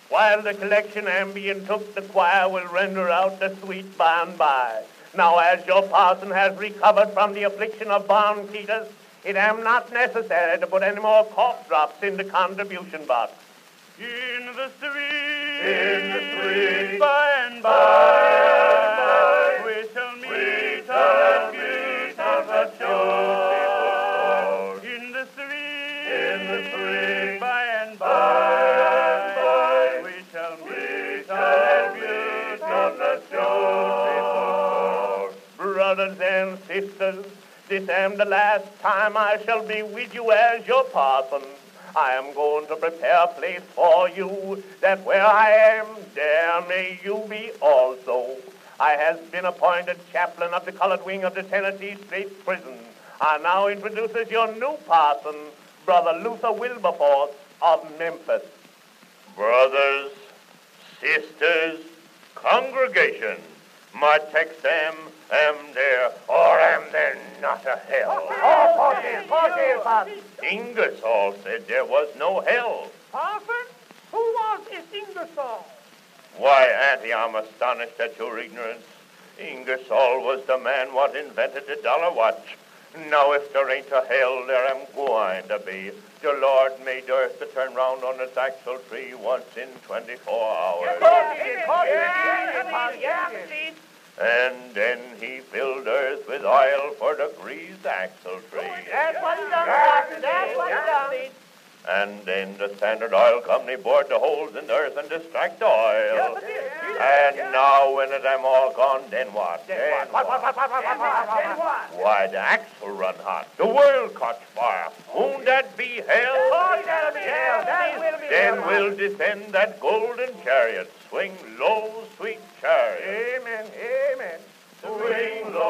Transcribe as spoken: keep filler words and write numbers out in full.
While the collection ambient took, the choir will render out the sweet by and by. Now as your parson has recovered from the affliction of bronchitis, it am not necessary to put any more cough drops in the contribution box. In the street, In the street, by and by, by, we shall meet, we shall meet on the shore. In the street, In the street, by and by, by, we shall we meet shall on meet on the shore. Brothers and sisters, this am the last time I shall be with you as your parson. I am going to prepare a place for you, that where I am, there may you be also. I has been appointed chaplain of the colored wing of the Tennessee State Prison. I now introduces your new parson, Brother Luther Wilberforce of Memphis. Brothers, sisters, congregation, my text am, am there, or am there not a hell? Oh, forgive, forgive, Parson. Ingersoll said there was no hell. Parson, who was this Ingersoll? Why, Auntie, I'm astonished at your ignorance. Ingersoll was the man what invented the dollar watch. Now, if there ain't a hell, there am going to be. The Lord made earth to turn round on its axle tree once in twenty-four hours. And then he filled earth with oil for the greased axle tree. That's what he done, Parson. That's what he done. And then the Standard Oil Company bored the holes in the earth and distract the oil. And now when it am all gone, then what? Then what? Why, the axle run hot. The world catch fire. Won't that be hell? that'll be hell. That will be Then hell. we'll descend that golden chariot. Swing low, sweet chariot. Amen, amen. Swing low.